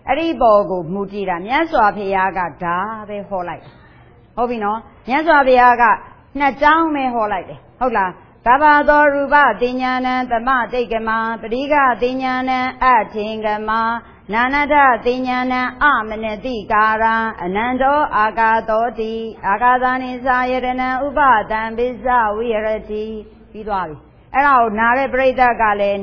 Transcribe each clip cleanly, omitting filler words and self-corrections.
Eri bogu mutira, Miaswa Piaga, Dabe Holite. Hobino, Miaswa Piaga, Najam me Holite. Hola, Tabado Ruba, Dinyana, the Ma Degama, Briga, Dinyana, Atingama, Nanada, Dinyana, Amene Gara, Anando, Agadoti, Agadani Sayana, Uba, Dambiza, Weirati, Pidwari. Era Nare Breda Gale,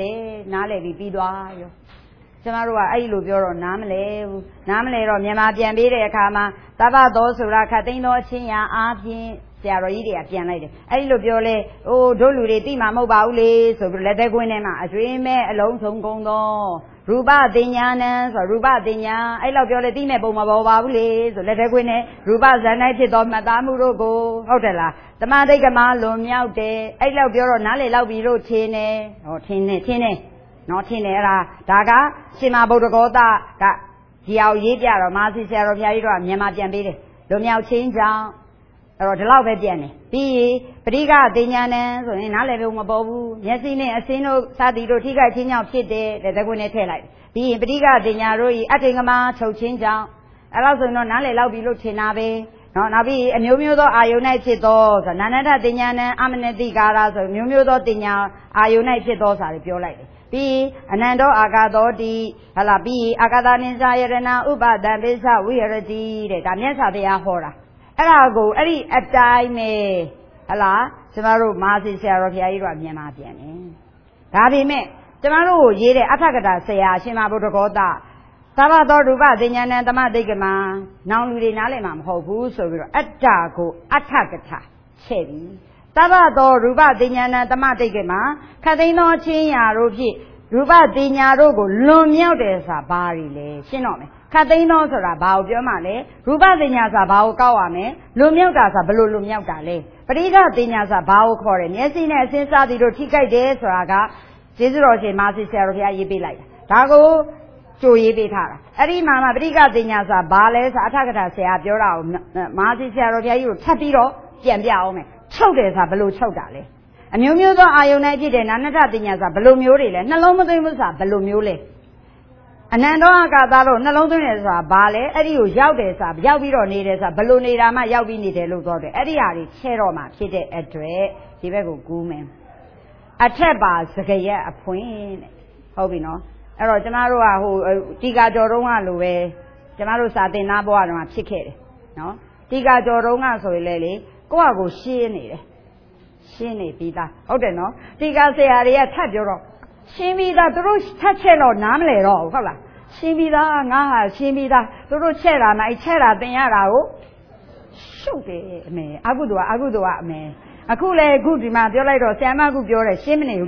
Nale, Pidwario. Samarua, I look your Namle, or Yama Biambire Kama, Tabado Sura, Catino, Chinia, Api, Saraidia, Pianade. I look your oh, Dolure, Tima Mobile, so let the Guinema, a dream, alone, some gondo. Ruba Dinyanas or Ruba Dinya, I love your Dime Bomabile, so let the Guine, Ruba Zanated of Madame Urogo, Hotela, the Madegama, Lomiaute, I love your Nale Laviro Tine, or Tine. Not in era, Daga, Sima Bodogota, Diao Yedia, or Masi Serapia, Yama Jambide, Domiao Chinja, or the Love Diane, Be, Briga, Dianes, or in Alevumabu, Yasine, Asino, Sadido, Tiga, Tina, Kide, the Gunete, Be, Briga, Dinaroi, Atingama, Chochinja, also no Nale Laubilo Chinabe. No, Nabi, a Numudo, I united those, and Nanada Diana, Ameneti Garas, or Numudo Dina, I united those are pure like. B. Anando Agado di Alabi, Agadaniza Yerena, Uba, Dabisa, Weirdi, Damiasa de Ahora. Erago, Eri, at time, Hala, Samaru, Masi, Serapia, Yama Piane. Tabi me, Samaru, Yere, Atagata, say, Shima Bodogota. Tabado Ruba, Diana, the Madigama, now we nalemam, Hobu, so Atago, Atagata, Chevy. Tabado Ruba, Diana, the Madigama, Cadeno, Chia, Rubi, Ruba, Dina, Rogo, Lumio de Sabarile, Shinome, Cadeno, Sarabao, Yamale, Ruba, Dinas about Kawame, Lumio das a blue Lumio Gale, Briga, Dinas about Corin, yes, in a sense of the Rotica de Saraga, Cicero, Masi, Serapia, Yibi like. Tago. Joy Betara. Eri Mama Briga Dinasa, Bales, Atagata, say, Abjura, Masi Serapia, you tapiro, Jambiaume, Chodas, Blue Chodale. A Mumudo, I united and Anata Dinasa, Blue Mule, Nalomusa, Blue Mule. Anando Agadaro, Nalonesa, Bale, Eri, Yaudesa, Yaviro needed a balloonama, Yavini de Lugode, Eriari, Cheroma, Kide, Edre, Divego Gumen. A Teba, Sakaya, a point, Hobino. Ero Jamaro who Tiga Joronga Lue, Jamaro Sate Naboa Chicket, no? Tiga Joronga so lily, go a go shini. Shini Pita. Okay, no? Tiga say area taburo. Shimida, the Rush Tachelo Namle, oh, hola. Shimida, Naha, Shimida, the Ruchera, my Chera, Benarao. Shoot me, Agudua me. A cool good man, your later, Samagu, your shimney.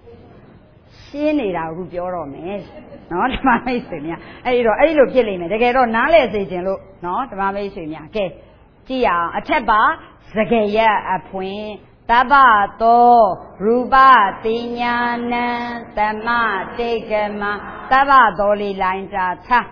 Shinida, who your me. Not my Mason. I look killing me. They get on Nales agent, look, not my Mason. Okay. Tia, a teba, Sagaya, a point, Tabato, Ruba, Tinyana, Tama, Tegama, Tabadoli lines are ta.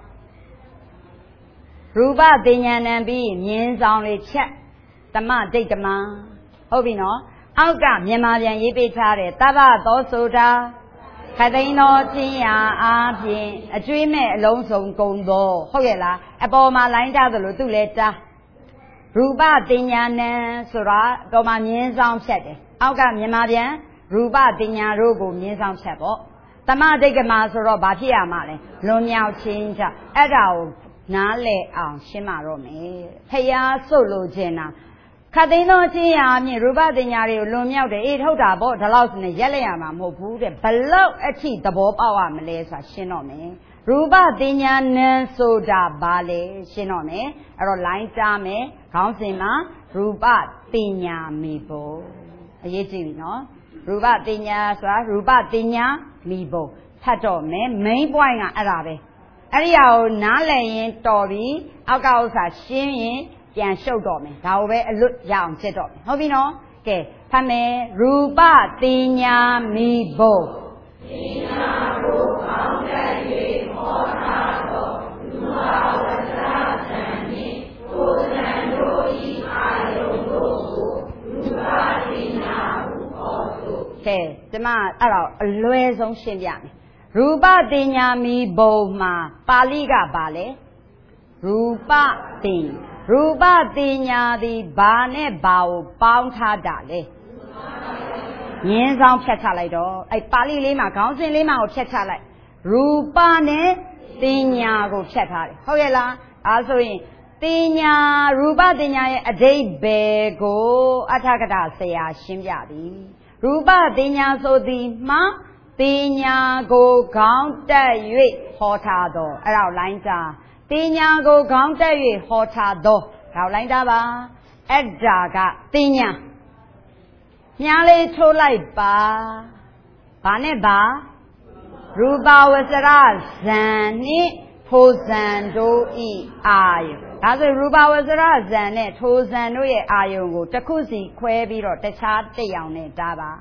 Ruba, Tinyana, be means only check. Tama, Tegama. Hobino, Alga, Yamalian Yipitare, Tabato soda. Cadeno, Tia, Api, a dream alone so gondo, Hogela, a bomber line down the Lutuleta. Ruba Dinyana, Sura, Goma means on set. Alga Yamadian, Ruba Dinya Rogo means on sebo. Tama Degama Sura Batia Male, Lomiao Chinja, Adao, Nale on Shima Rome, Paya Solo Jena. Cadeno, Tia, Ruba Dinyari, Lumio, the 8 hoda bought the louse in the Yellayama, Mopu, below a cheat the Bob our Malaysia, Shinome. Ruba Dinya Soda Bale, Shinome, a line dame, Councilma, Ruba Dinya Mibo. A yeji, no? Ruba Dinya, Ruba Dinya Mibo. Tato me, main boy Arabe. Ariao Nalayan Tori, Algausa Shimmy. Can show me. Now we look down, set up. Hobino, okay. Pame, Ruba, Tinya, me, bo. Tinya, okay. The man, a loyal song, Shimbian. ရူပတင်ညာမီဘုံမှာပါဠိကဘာလဲရူပတင်ရူပတင်ညာသည်ဘာနဲ့ဘာကိုပေါင်းထားတာလဲငင်းဆောင်ဖြတ်ချလိုက်တော့အဲ့ပါဠိလေးမှာခေါင်းစဉ်လေးမှာကိုဖြတ်ချလိုက်ရူပနဲ့တင်ညာကိုဖြတ်ထားတယ်ဟုတ်ရဲ့လားအဲဆိုရင်တင်ညာရူပတင်ညာရဲ့အဓိပ္ပာယ်ကိုအဋ္ဌကထဆရာရှင်းပြသည်ရူပတင်ညာဆိုသည်မှာတင်ညာကိုခေါင်းတက်၍ဟောထားသောအဲ့ဒါကိုလိုင်းတာတင်ညာကိုခေါင်းတက်၍ဟောထားသောဒါကိုလိုင်းတာပါအဲ့ဒါကတင်ညာညားလေးထိုးလိုက်ပါဘာနဲ့ပါရူပဝဆရဇံနှင့်ထိုဇံတို့ဤအာယုဒါဆိုရူပဝဆရဇံနဲ့ထိုဇံတို့ရဲ့အာယုကိုတစ်ခုစီခွဲပြီးတော့တခြားတစ်ယောင်နဲ့ဒါပါ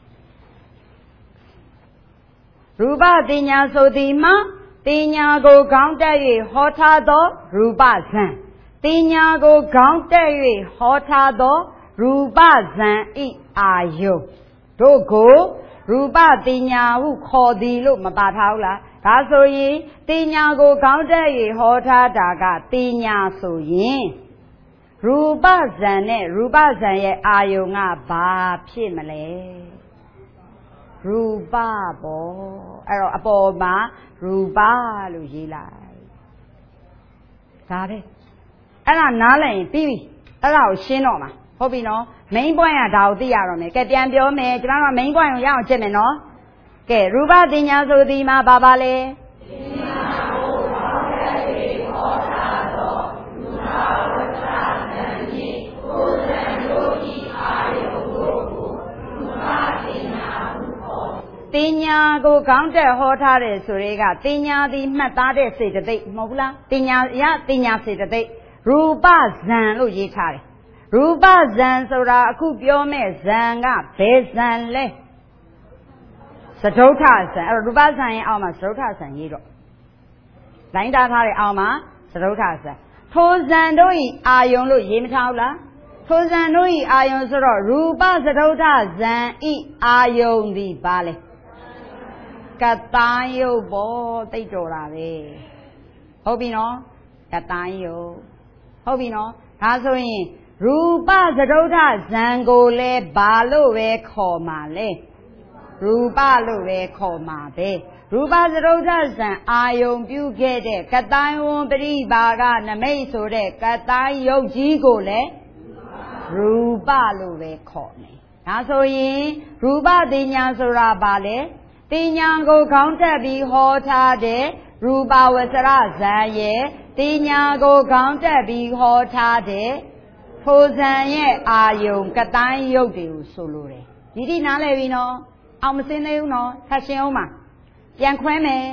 ရူပတင်ညာဆိုသည်မှာတင်ညာကိုခေါင်းတက်၍ဟောထားသောရူပဇံတင်ညာကိုခေါင်းတက်၍ဟောထားသောရူပဇံဤအာယုတို့ကိုရူပတင်ညာဟုခေါ်သည်လို့မပါထားဘူးလားဒါဆိုရင်တင်ညာကိုခေါင်းတက်၍ဟောထားတာကတင်ညာဆိုရင်ရူပဇံနဲ့ရူပဇံရဲ့အာယုကဘာဖြစ်မလဲရူပပေါ့အဲ့တော့အပေါ်မှာရူပလို့ရေးလိုက်ဒါပဲအဲ့ဒါနားလည်ရင်ပြီးပြီအဲ့ဒါကိုရှင်းတော့မှာဟုတ်ပြီနော် main point ကဒါကိုသိရတော့မယ်ကဲပြန်ပြောမယ်ကျွန်တော်တို့ main point ကိုရအောင်ကြည့်မယ်နော်ကဲရူပတင်ညာဆိုသည်မှာဘာပါလဲတင်ညာကိုပေါင်းတဲ့ပြီးဟောတာတော့ရူပဝတ္တဇံဖြင့်ကိုယ်ဇံတို့ဤအာယုတို့ကိုရူပတင်ညာဟုခေါ်တင်ညာကိုခေါင်းတက်ဟောထားတယ်ဆိုရဲကတင်ညာသည်မှတ်သားတဲ့စေတသိက်မဟုတ်ဘူးလားတင်ညာရတင်ညာစေတသိက်ရူပဇံလို့ရေးထားတယ်ရူပဇံဆိုတာအခုပြောမဲ့ဇံကဘယ်ဇံလဲစတုထဇံအဲ့တော့ရူပဇံရဲ့အောက်မှာစတုထဇံရေးတော့လိုင်းတားထားတဲ့အောက်မှာစတုထဇံထိုဇံတို့ဤအာယုံလို့ရေးမထားဘူးလားထိုဇံတို့ဤအာယုံဆိုတော့ရူပစတုထဇံဤအာယုံဒီပါလေကတ္တယုတ်ဘောသိတော်တာပဲဟုတ်ပြီနော်ကတ္တယုတ်ဟုတ်ပြီနော်ဒါဆိုရင်ရူပစတုထဇံကိုလည်းဘာလို့ပဲခေါ်မှာလဲရူပလို့ပဲခေါ်မှာပဲရူပစတုထဇံအာယုံပြုခဲ့တဲ့ကတ္တဝံပရိပါကနမိတ်ဆိုတဲ့ကတ္တယုတ်ကြီးကိုလည်းရူပလို့ပဲခေါ်မယ်ဒါဆိုရင်ရူပတင်ညာဆိုတာဘာလဲတင်ညာကိုခေါင်းတက်ပြီးဟောထားတဲ့ရူပဝဆရဇံရဲ့တင်ညာကိုခေါင်းတက်ပြီးဟောထားတဲ့ထိုဇံရဲ့အာယုံကတန်းယုတ်တွေကိုဆိုလိုတယ်ဒီတိနားလည်ပြီနော်အောင်မစင်းသေးဘူးနော်ထပ်ရှင်းအောင်ပါပြန်ခွဲမယ်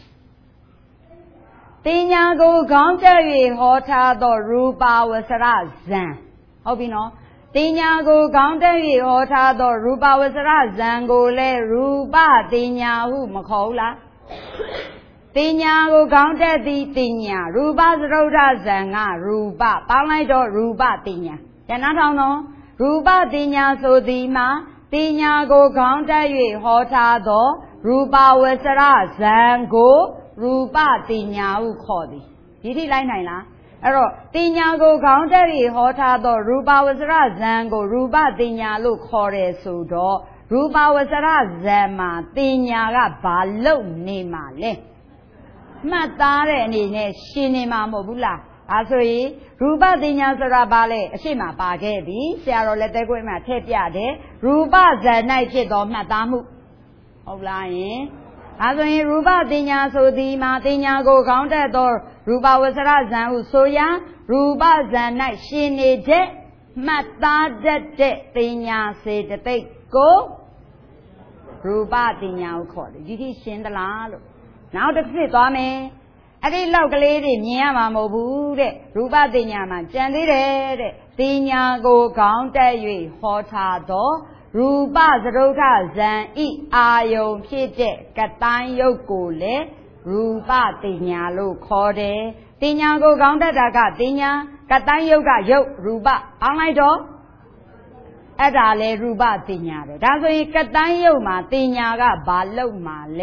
တင်ညာကိုခေါင်းတက်၍ဟောထားသောရူပဝဆရဇံဟုတ်ပြီနော်တင်ညာကိုခေါင်းတက်၍ဟောထားသောရူပဝဆရဇံကိုလည်းရူပတင်ညာဟုမခေါ်ဘူးလားတင်ညာကိုခေါင်းတက်သည်တင်ညာရူပစတုထဇံကရူပပေါင်းလိုက်တော့ရူပတင်ညာဉာဏ်ထောင်တော့ရူပတင်ညာဆိုသည်မှာတင်ညာကိုခေါင်းတက်၍ဟောထားသောရူပဝဆရဇံကိုရူပတင်ညာဟုခေါ်သည်ဒီထိလိုက်နိုင်လားအဲ့တော့တင်ညာကိုခေါင်းတက်၍ဟောထားသောရူပဝဆရဇံကိုရူပတင်ညာလို့ခေါ်တယ်ဆိုတော့ရူပဝဆရဇံမှာတင်ညာကဘာလို့နေမှာလဲမှတ်သားတဲ့အနေနဲ့ရှင်းနေမှာမဟုတ်ဘူးလားဒါဆိုရင်ရူပတင်ညာဆိုတာဘာလဲအရှိမပါခဲ့ပြီဆရာတော်လက်သေးခွေးမှာထည့်ပြတယ်ရူပဇာ၌ဖြစ်သောမှတ်သားမှုဟုတ်လားယင်ဒါဆိုရင်ရူပတင်ညာဆိုသည်မှာတင်ညာကိုခေါင်းတက်သောရူပဝဆရဇံဟုဆိုရာရူပဇာ၌ရှင်းနေတဲ့မှတ်သားတတ်တဲ့တင်ညာစေတသိက်ကိုရူပတင်ညာကိုခေါ်တယ်ဒီထိရှင်းသလားလို့နောက်တစ်ဖြစ်သွားမယ်အဲ့ဒီလောက်ကလေးတွေမြင်ရမှာမဟုတ်ဘူးတဲ့ရူပတင်ညာမှာကြံသေးတယ်တဲ့တင်ညာကိုခေါင်းတက်၍ဟောထားသောရူပစတုထဇံဤအာယုံဖြစ်တဲ့ကတန်းယုတ်ကိုလည်းရူပတင်ညာလို့ခေါ်တယ်တင်ညာကိုခေါင်းတက်တာကတင်ညာကတန်းယုတ်ကယုတ်ရူပအောင်းလိုက်တော့အဲ့ဒါလေရူပတင်ညာပဲဒါဆိုရင်ကတန်းယုတ်မှာတင်ညာကဘာလုံမှာလဲ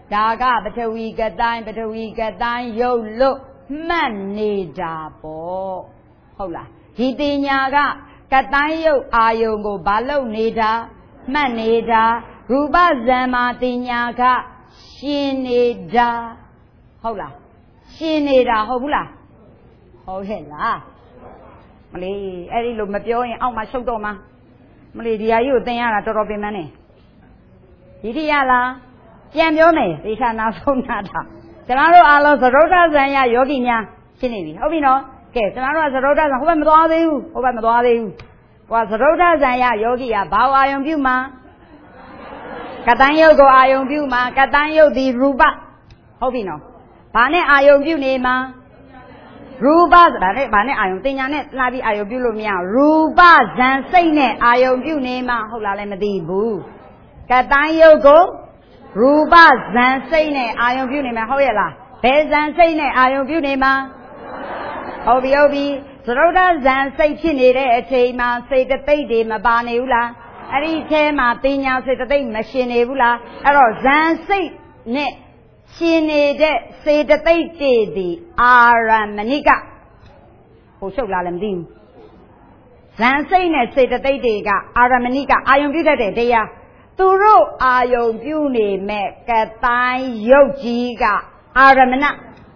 Daga Batawi Gadan Yo look Manida Bo Hola Hitinya Gadan Yo Ayongo Balo Nida Manida Ruba Zama Tinyaga Shinida Hola Shinida Hobula Hohela Malay Eddie Lumapio out my Sodoma Malay you think I don't be money Hidiala Jambione, they shall not so nata. Tamaro Alos, the Rotas and Yoginia, Chinibi. Hobino, okay, Tamaro as a Rotas and Hobamadu, was the Rotas and Yogia, Bow Iron Buma, Catanyo go Iron Buma, Catanyo di Ruba, Hobino, Pane Iron Bunema, Ruba, Bane Iron Tinanet, Labi Iron Bulumia, Ruba, Zansane, Iron Bunema, Holamadi Boo, Catanyo go. Ruba Zansane, Iron Bunima, Hoyala, Bezansane, Iron Bunima, Obi, Zroda Zansay Chinere, Chema, say the baby, Mabaneula, Ari Tema, Tina, say the baby, Machinebula, Ero Zansay, Ne, Chinede, say the baby, Aramanika, Osho Lalamdin. Zansay, say the baby, Aramanika, Iron Buta, they are. Turo ayo beauty me katai yojiga aramana.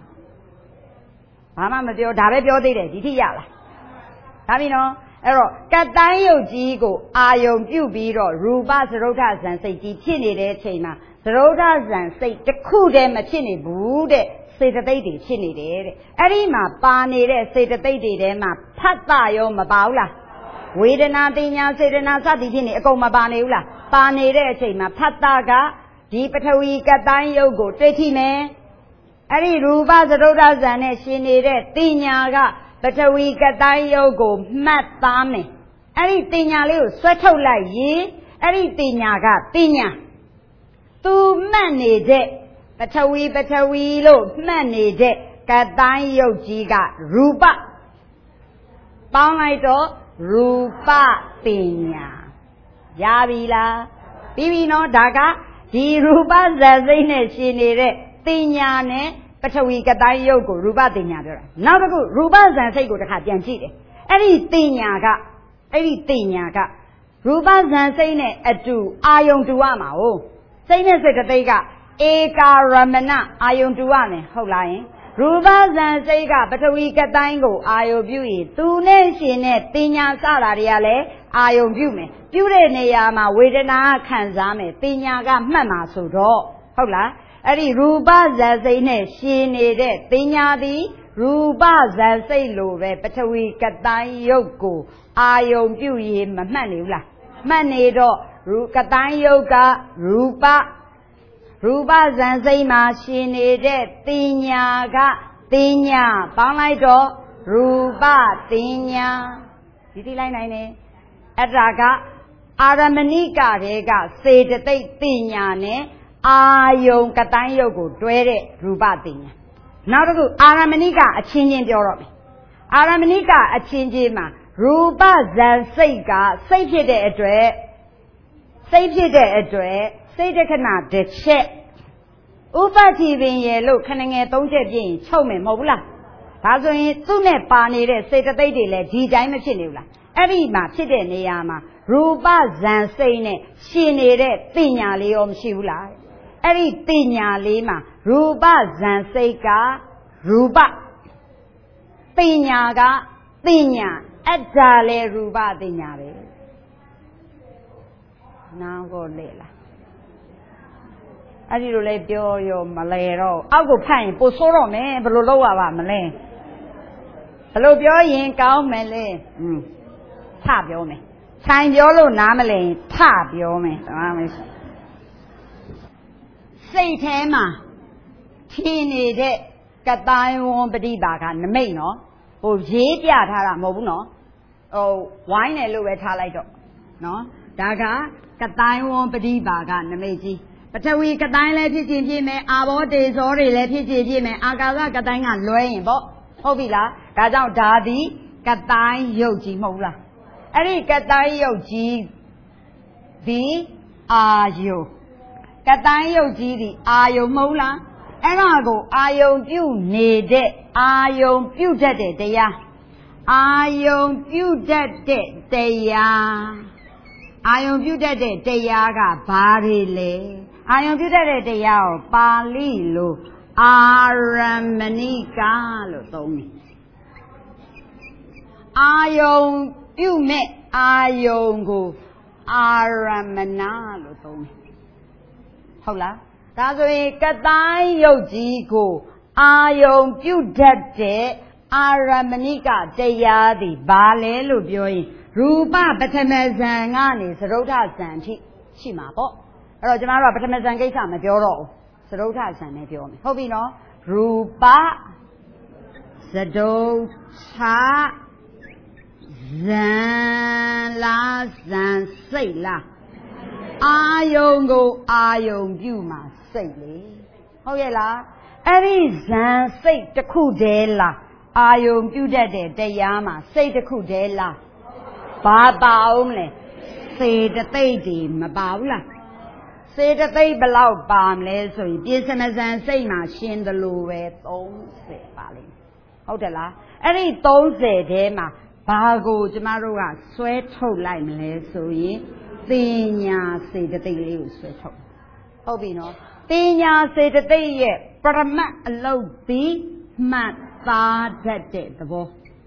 Mama Madio Dabe Biode, Ditiyala. Tamino, Ero, katai yojigo ayo bubiro, Ruba Zerotas and say Ditini Chema, Zerotas and say the Kude Machini Bude, say the baby chini de. Arima Bani, say the baby de ma Patayo Mabaula. We did not think I said in Asati, Goma Baneula. Bane Chema, Pataga, Deepatawi Gadan Yogo, 30 men. Ari Ruba the Rodas and Shinere, Tinaga, Batawi Gadan Yogo, Matame. Ari Tinalu, Sweto like ye, Ari Tinaga, Tina. Two manage, Batawi lo, manage, Gadan Yojiga, Ruba. Banaito, Ruba Tina. Yavila, Bivino Daga, he Ruba Zazine Shinere, Tinyane, Patawi Gadan Yogo, Ruba Tinyadra. Now the good Rubas and say go to Hatianchi. Any Tinyaga, Rubas and Sane at two, Ion Duama, oh. Sane said the Dega, Eka Ramana, Ion Duane, Holain. Rubas and Sega, Patawi Gadango, Io Bui, Tune Shine, Tinya Salariale, Io Bume. Pure Neyama, Wedena, Kanzame, Tinyaga, Mama Sudo. Hola, Ari Ruba Zazine, Shinede, Tinyadi, Ruba Zazelo, Patawi Gadan Yoko, Io Bui, Manula. Manedo, Rukadan Yoga, Ruba Zanzema, Shinede, Tinya, Banaido, Ruba, Tinya. Did he like nine? Adraga, Aramanika, Rega, say the Tinyane, Ayon Katayogo, Dwere, Ruba Tinya. Now to go, Aramanika, a changing Europe. Aramanika, a changing ma, Ruba Zanzega, safety the address, say the canal, the check. Ufa TV, look, canning a don't get in, show me, Mola. Pazo, Tune Pani, say the baby, let G. Dimachinula. Every match in Yama, Ruba Zansane, Shinere, Tinya Leom Shula. Every Tinya Lima, Ruba Zanseka, Ruba Tinyaga, Tinya, Adale Ruba Tinyare. Now go Lela. I did let your Malero. I'll go pine, Posoro, man, below Malay. Hello, Bioyin, Cow Malay. Tap your me. Time Yolo Namale, tap your me. Say Tema. Teeny de Gatai won't be back and the main, no? Oh, Jia Tara Mobuno. Oh, wine a little bit no? Daga, Gatai won't be back and the Meiji. But we Gatai let it in me, our days already let it in me, Agaga Gatanga Loin, Hobila, Gazao Dadi, Gatai Yoji Mola. Ari Gatai Yoji, the are you. ကတိုင်းယုတ်ကြီးဒီအာယုံမဟုတ်လားအဲ့ဒါကိုအာယုံပြုနေတဲ့အာယုံပြုတတ်တဲ့တရားအာယုံပြုတတ်တဲ့တရားအာယုံပြုတတ်တဲ့တရားကဘာတွေလဲအာယုံပြုတတ်တဲ့တရားကိုပါဠိလိုအာရမဏိကလို့သုံးတယ်အာယုံပြုမဲ့အာယုံကိုအာရမဏလို့သုံးတယ်ဟုတ်လားဒါဆိုရင်ကတိုင်းယုတ်ကြီးကိုအာယုံပြုတတ်တဲ့အာရမဏိကတရားသည်ဘာလဲလို့ပြောရင်ရူပပထမဇန်ကနေသရုဋ္ဌဇန်ထိရှိမှာပေါ့အဲ့တော့ကျမတို့ကပထမဇန်ကိစ္စမပြောတော့ဘူးသရုဋ္ဌဇန်နဲ့ပြောမယ်ဟုတ်ပြီနော်ရူပသဒုဋ္ဌဇန်လားဇန်စိတ်လားအာယုံကိုအာယုံပြုမှာစိတ်လေဟုတ်ရဲ့လားအဲ့ဒီဇန်စိတ်တစ်ခုတည်းလားအာယုံပြုတတ်တဲ့တရားမှာစိတ်တစ်ခုတည်းလားဘာပါအောင်လဲစေတသိက်တွေမပါဘူးလားစေတသိက်ဘလောက်ပါမလဲဆိုရင်ပြေစမဇန်စိတ်မှာရှင်းတယ်လို့ပဲ30ပါလိမ့်ဟုတ်တယ်လားအဲ့ဒီ30ထဲမှာဘာကိုကျမတို့ကဆွဲထုတ်လိုက်မလဲဆိုရင်တင်ညာစေတသိက်လေးကိုဆွဲထုတ်ဟုတ်ပြီနော်တင်ညာစေတသိက်ရဲ့ပရမတ်အလုပ်ပြီးမှတ်သားတတ်တဲ့သဘော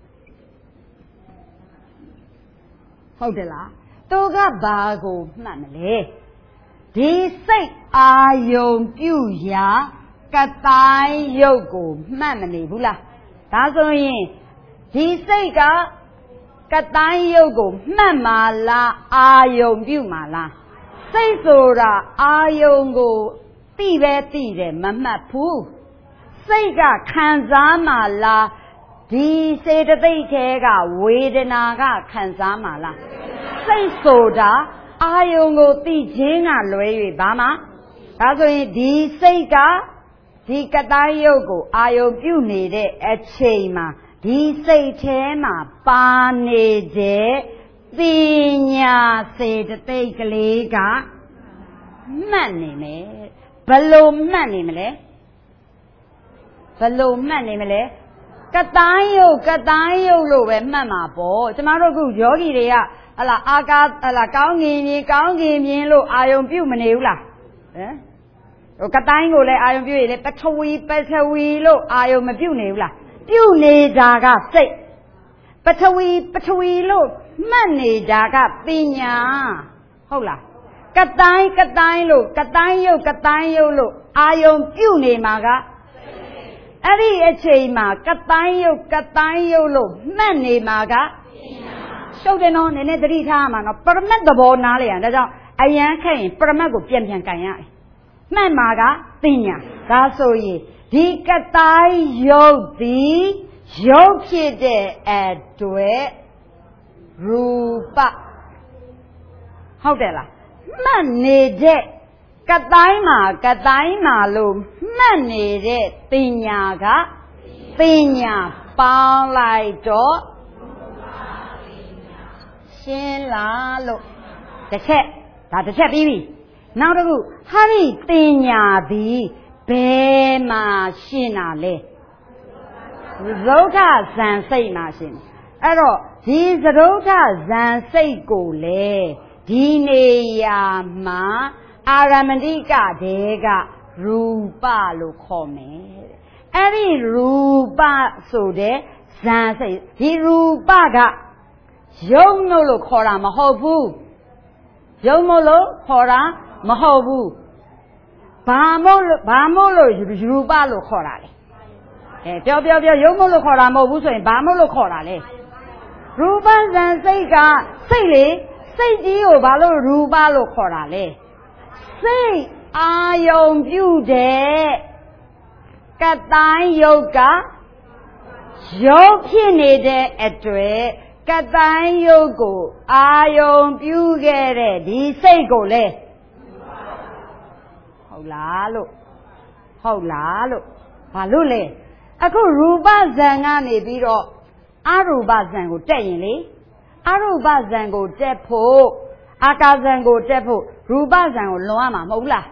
ဟုတ်တယ်လားသူကဘာကိုမှတ်မလဲဒီစိတ်အာယုံပြုရာကတိုင်းယုတ်ကိုမှတ်မနေဘူးလားဒါဆိုရင်ဒီစိတ်ကကတိုင်းယုတ်ကိုမှတ်မှာလားအာယုံပြုမှာလားစိတ်ဆိုတာအာယုံကိုသိပဲသိတယ်မမှတ်ဘူးစိတ်ကခံစားမှာလားဒီစေတသိက်ထဲကဝေဒနာကခံစားမှာလားစိတ်ဆိုတာအာယုံကိုသိခြင်းကလွဲ၍ဘာမှဒါဆိုရင်ဒီစိတ်ကဒီကတိုင်းယုတ်ကိုအာယုံပြုနေတဲ့အချိန်မှာဒီစိတ်ထဲမှာပါနေတဲ့ပညာစေတသိက်ကလေးကမှတ်နေမယ်ဘယ်လိုမှတ်နေမလဲဘယ်လိုမှတ်နေမလဲကတိုင်းယုတ်လို့ပဲမှတ်မှာပေါ့ကျမတို့ခုယောဂီတွေကဟလာအာကာဟလာကောင်းငင်မြင်လို့အာယုံပြုတ်မနေဘူးလားဟိုကတိုင်းကိုလည်းအာယုံပြုတ်ရလေပထဝီလို့အာယုံမပြုတ်နေဘူးလားပြုတ်နေတာကစိတ်ပထဝီလို့မှတ်နေတာကပညာဟုတ်လားကတိုင်းလို့ကတိုင်းယုတ်လို့အာယုံပြုတ်နေမှာကအဲ့ဒီအချိန်မှာကတိုင်းယုတ်လို့မှတ်နေမှာကရှုပ်တယ်နော်နည်းနည်းသတိထားရမှာနော်ပရမတ်သဘောနားလေရဒါကြောင့်အယမ်းခက်ရင်ပရမတ်ကိုပြန်ကန်ရတယ်မှတ်မှာကပညာဒါဆိုရင်ဒီကတိုင်းယုတ်သည်ယုတ်ဖြစ်တဲ့အတွက်ရူပဟုတ်တယ်လားမှတ်နေတဲ့ကတိုင်းမှာလို့မှတ်နေတဲ့ပညာကပညာပေါင်းလိုက်တော့ရှင်းလားလို့တစ်ချက်ပြီးပြီနောက်တစ်ခုဟာဒီပညာသည်ဘယ်မှာရှင်းတာလဲသရုဋ္ဌဇန်စိတ်မှာရှင်းအဲ့တော့ဒီသရုဋ္ဌဇန်စိတ်ကိုလေဒီနေရာမှာအာရမဏိကတေကရူပလို့ခေါ်မယ်အဲ့ဒီရူပဆိုတဲ့ဇန်စိတ်ဒီရူပကယုံလို့ခေါ်တာမဟုတ်ဘူးယုံမို့လို့ခေါ်တာမဟုတ်ဘူးဘာမို့လို့ရူပလို့ခေါ်တာလဲပြောယုံမို့လို့ခေါ်တာမဟုတ်ဘူးဆိုရင်ဘာမို့လို့ခေါ်တာလဲရူပဇန်စိတ်ကစိတ်လေစိတ်ကြီးကိုဘာလို့ရူပလို့ခေါ်တာလဲစိတ်အာယုံပြုတဲ့ကတိုင်းယုတ်ကယုတ်ဖြစ်နေတဲ့အတွက်ကတိုင်းယုတ်ကိုအာယုံပြုခဲ့တဲ့ဒီစိတ်ကိုလေဟုတ်လားလို့ဘာလို့လဲအခုရူပဇန်ကနေပြီးတော့အရူပဇန်ကိုတက်ရင်လေအရူပဇန်ကိုတက်ဖို့အာကာဇန်ကိုတက်ဖို့ရူပဇန်ကိုလွန်ရမှာမဟုတ်လားရ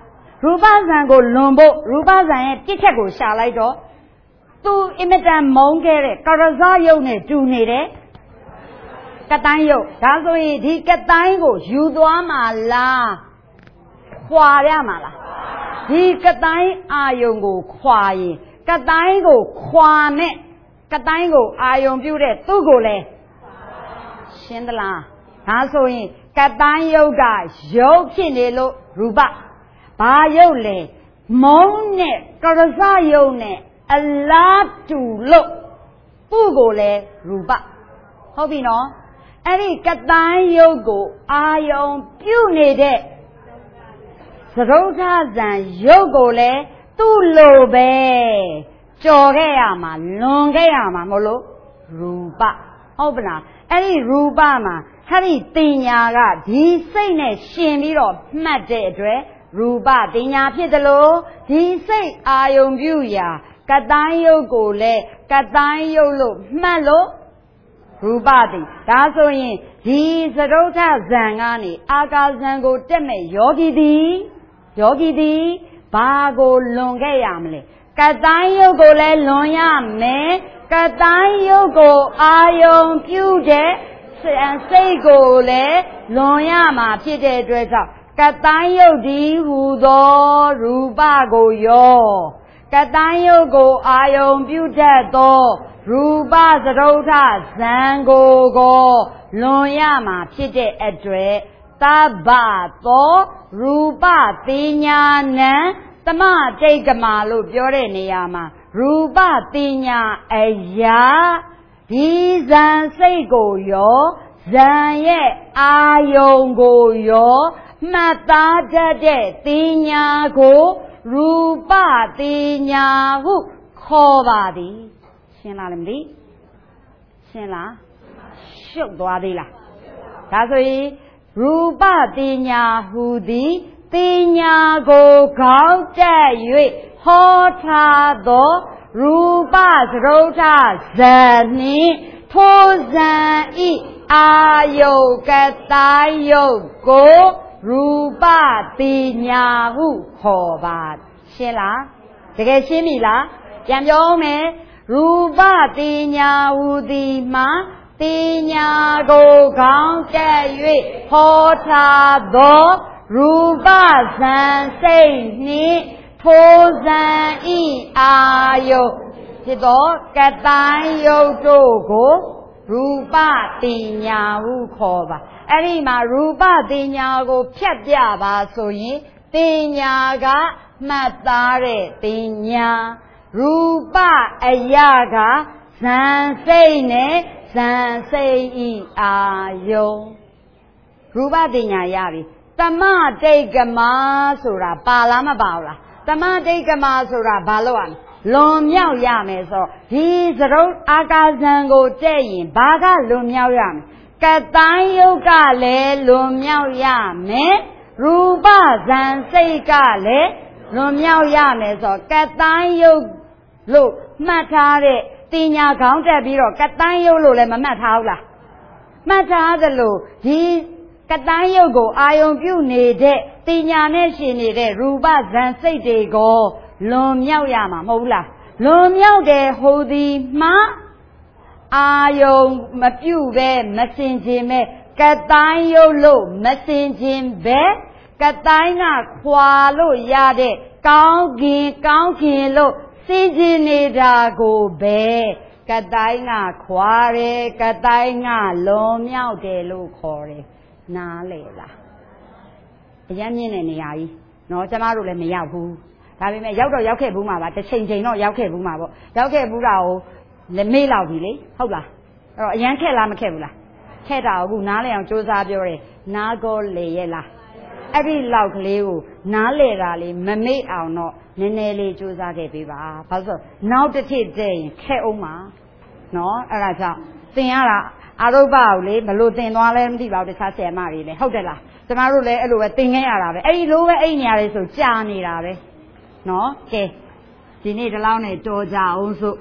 ရူပဇံကိုလွန်ဖို့ရူပဇံရဲ့ပြစ်ချက်ကိုရှာလိုက်တော့သူအင်မတန်မုန်းခဲ့တဲ့ကရဇယုတ်နဲ့တူနေတဲ့ကတိုင်းယုတ်ဒါဆိုရင်ဒီကတိုင်းကိုယူသွားမှာလားခွာရမှာလားဒီကတိုင်းအာယုံကိုခွာရင်ကတိုင်းကိုခွာနဲ့ကတိုင်းကိုအာယုံပြုတဲ့သူ့ကိုလည်းရှင်းသလားဒါဆိုရင်ကတိုင်းယုတ်ကယုတ်ဖြစ်နေလို့ရူပဘာယုတ်လဲမုန်းနဲ့ကရဇယုတ်နဲ့အလားတူလို့သူ့ကိုလည်းရူပဟုတ်ပြီနော်အဲ့ဒီကတိုင်းယုတ်ကိုအာယုံပြုနေတဲ့သရုပ်ထဇံယုတ်ကိုလည်းသူ့လိုပဲကြော်ခဲ့ရမှာလွန်ခဲ့ရမှာမဟုတ်လို့ရူပဟုတ်ပလားအဲ့ဒီရူပမှာအဲ့ဒီတင်ညာကဒီစိတ်နဲ့ရှင်ပြီးတော့မှတ်တဲ့အတွက်ရူပတင်ညာဖြစ်တယ်လို့ဒီစိတ်အာယုံပြုရာကတိုင်းယုတ်ကိုလည်းကတိုင်းယုတ်လို့မှတ်လို့ရူပတိဒါဆိုရင်ဒီသရုပ်ထဇံကနေအာကာဇံကိုတက်မဲ့ယောဂီသည်ဘာကိုလွန်ခဲ့ရမလဲကတိုင်းယုတ်ကိုလည်းလွန်ရမယ်ကတိုင်းယုတ်ကိုအာယုံပြုတဲ့စိတ်ကိုလည်းလွန်ရမှာဖြစ်တဲ့အတွက်ကြောင့်ကတိုင်းယုတ်ဒီဟူသောရူပကိုယောကတိုင်းယုတ်ကိုအာယုံပြုတတ်သောရူပသရုပ်ထဇံကိုလွန်ရမှာဖြစ်တဲ့အတွက်သဗ္ဗသောရူပတိညာနံသမတိတ်ကမာလို့ပြောတဲ့နေရာမှာရူပတိညာအရာဒီဇံစိတ်ကိုရောဇံရဲ့အာယုံကိုရောမှတ်သားတတ်တဲ့တိညာကိုရူပတိညာဟုခေါ်ပါသည်ရှင်းလားမသိရှင်းလားရှုပ်သွားသေးလားဒါဆိုရင်ရူပတိညာဟူသည်တိညာကိုခေါင်းတက်၍ဟောထားသောရူပသရုပ်ထဇံနှင့်ထိုဇံဤအာယုကတိုင်းယုတ်ကိုရူပတိညာဟုခေါ်ပါရှင်းလားတကယ်ရှင်းပြီလားပြန်ပြောမယ်ရူပတိညာဟူသည်မှာတိညာကိုခေါင်းတက်၍ဟောထားသောရူပဇံစိတ်နှင့်ထိုဇံဤအာယုဖြစ်သောကတိုင်းယုတ်တို့ကိုရူပတိညာဟုခေါ်ပါအဲ့ဒီမှာရူပတိညာကိုဖြတ်ပြပါဆိုရင်တိညာကမှတ်သားတဲ့တိညာရူပအရာကဇံစိတ်နဲ့ဇံစိတ်ဤအာယုရူပတိညာရပြီသမတိတ်ကမာဆိုတာပါလားမပါဘူးလားသမတိတ်ကမာဆိုတာဘာလို့ရမလဲလွန်မြောက်ရမယ်ဆိုဒီသရုပ်အာကာဇံကိုတဲ့ရင်ဘာကလွန်မြောက်ရမလဲကတိုင်းယုတ်ကလည်းလွန်မြောက်ရမယ်ရူပဇံစိတ်ကလည်းလွန်မြောက်ရမယ်ဆိုကတိုင်းယုတ်လို့မှတ်ထားတဲ့တင်ညာခေါင်းတက်ပြီးတော့ကတိုင်းယုတ်လို့လည်းမမှတ်ထားဘူးလားမှတ်ထားသလိုဒီကတိုင်းယုတ်ကိုအာယုံပြုနေတဲ့တင်ညာနဲ့ရှင်နေတဲ့ရူပဇံစိတ်တွေကိုလွန်မြောက်ရမှာမဟုတ်လားလွန်မြောက်တယ်ဟူသည်မှာအာယုံမပြုပဲမစင်ခြင်းပဲကတိုင်းယုတ်လို့မစင်ခြင်းပဲကတိုင်းကခွာလို့ရတဲ့ကောင်းခင်လို့စင်ခြင်းနေတာကိုပဲကတိုင်းကခွာတယ်ကတိုင်းကလွန်မြောက်တယ်လို့ခေါ်တယ်နားလေလားအရင်မြင်တဲ့နေရာကြီးနော်ကျမတို့လည်းမရောက်ဘူးဒါပေမဲ့ရောက်တော့ရောက်ခဲ့ဘူးမှာပါတစ်ချိန်တော့ရောက်ခဲ့ဘူးမှာပေါ့ရောက်ခဲ့ဘူးတာကိုလည်းမေ့လောက်ပြီလေဟုတ်လားအဲ့တော့အရင်ခက်လားမခက်ဘူးလားခက်တာအခုနားလေအောင်စူးစမ်းပြောတယ်နားကောလေရဲ့လားအဲ့ဒီလောက်ကလေးကိုနားလေတာလေးမမေ့အောင်တော့နည်းနည်းလေးစူးစမ်းခဲ့ပေးပါဘာလို့ဆိုနောက်တစ်ထစ်တည်းရင်ခက်အောင်မှာနော်အဲ့ဒါကြောင့်သင်ရတာအာရုပကိုလေဘလို့သင်သွားလဲမသိပါဘူးတခြားဆရာမတွေလည်းဟုတ်တယ်လားကျမတို့လည်းအဲ့လိုပဲသင်ခဲ့ရတာပဲအဲ့ဒီလိုပဲအဲ့နေရာလေးဆိုကြာနေတာပဲနော်ကဲဒီနေ့ဒီလောက်နဲ့တော်ကြအောင်ဆို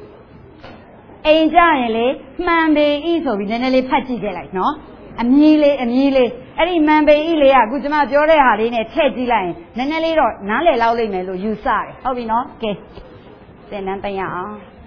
အိမ်ကြရင်လေမှန်ပေဤဆိုပြီးနည်းနည်းလေးဖတ်ကြည့်ခဲ့လိုက်နော်အမီးလေးအဲ့ဒီမန်ပေဤလေးကအခုကျွန်မပြောတဲ့ဟာလေးနဲ့ထည့်ကြည့်လိုက်ရင်နည်းနည်းလေးတော့နားလည်လောက်လိမ့်မယ်လို့ယူဆတယ်ဟုတ်ပြီနော်ကဲသင်တန်းတင်ရအောင်